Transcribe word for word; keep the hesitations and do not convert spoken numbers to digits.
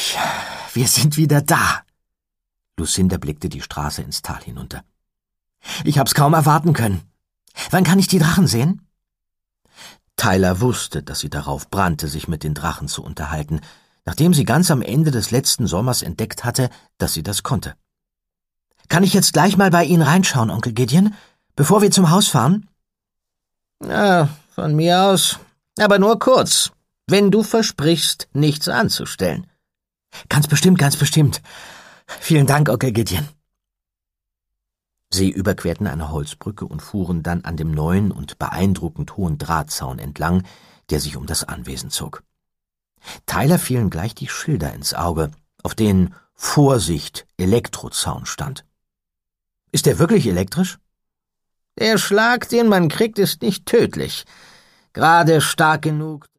Endlich. Wir sind wieder da. Lucinda blickte die Straße ins Tal hinunter. Ich hab's kaum erwarten können. Wann kann ich die Drachen sehen? Tyler wusste, dass sie darauf brannte, sich mit den Drachen zu unterhalten, nachdem sie ganz am Ende des letzten Sommers entdeckt hatte, dass sie das konnte. Kann ich jetzt gleich mal bei Ihnen reinschauen, Onkel Gideon, bevor wir zum Haus fahren? Ja, von mir aus, aber nur kurz, wenn du versprichst, nichts anzustellen. Ganz bestimmt, ganz bestimmt. Vielen Dank, Onkel Gideon. Sie überquerten eine Holzbrücke und fuhren dann an dem neuen und beeindruckend hohen Drahtzaun entlang, der sich um das Anwesen zog. Tyler fielen gleich die Schilder ins Auge, auf denen Vorsicht, Elektrozaun stand. Ist der wirklich elektrisch? Der Schlag, den man kriegt, ist nicht tödlich. Gerade stark genug,